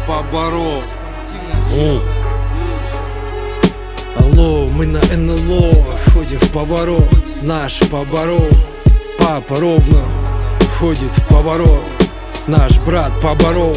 поборол. Алло, мы на НЛО, входим в поворот. Наш поборол. Папа ровно входит в поворот. Наш брат поборол.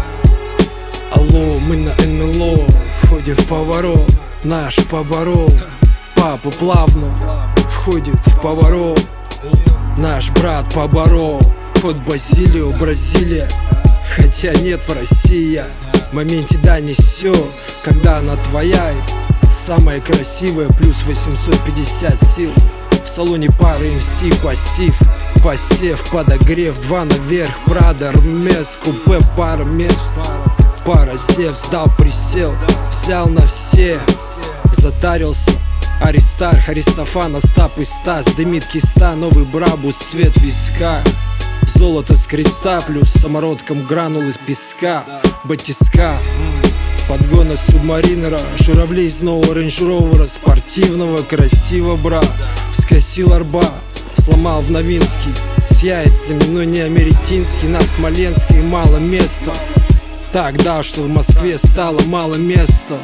Алло, мы на НЛО, входим в поворот. Наш поборол. Папа плавно входит в поворот. Наш брат поборол. Код Базилио, Бразилия. Хотя нет в России. В моменте да несет, когда она твоя. Самая красивая, плюс 850 сил. В салоне пары МС, пассив. Посев, подогрев, 2 наверх. Прада, Эрмес, купе, пара мест. Пара Зевс, дал присел, взял на все. Затарился Аристарх, Аристофан, Остап и Стас. Дымит киста, новый Брабус, цвет виска. Золото с креста, плюс самородком гранул из песка. Батиска, подгона субмаринера. Журавли из нового рейндж-ровера. Спортивного, красиво, бра. Скосил арба, сломал в Новинский. С яйцами, но не америтинский. На Смоленской мало места. Так, да, что в Москве стало мало места.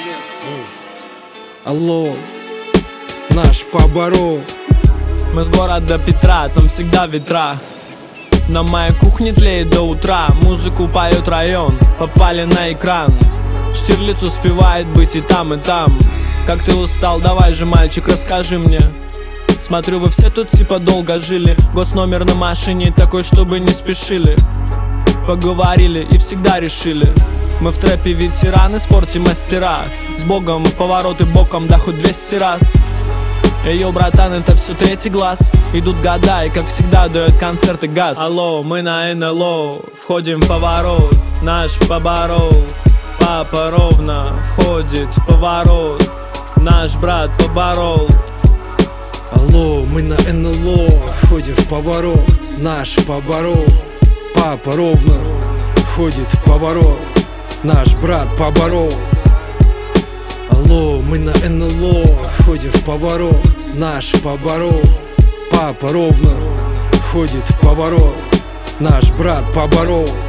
Алло, наш поборол. Мы с города Петра, там всегда ветра. На моей кухне тлеет до утра. Музыку поет район, попали на экран. Штирлиц успевает быть и там, и там. Как ты устал, давай же, мальчик, расскажи мне. Смотрю, вы все тут типа долго жили. Госномер на машине такой, чтобы не спешили. Поговорили и всегда решили. Мы в трэпе ветераны, спорте мастера. С Богом в повороты боком, да хоть 200 раз. Йоу, братан, это все третий глаз. Идут года и как всегда дает концерты газ. Алло, мы на НЛО, входим в поворот. Наш поборол. Папа ровно входит в поворот. Наш брат поборол. Алло, мы на НЛО, входим в поворот. Наш поборол. Папа ровно входит в поворот. Наш брат поборол. Алло, мы на НЛО, входим в поворот. Наш поборол. Папа ровно входит в поворот. Наш брат поборол.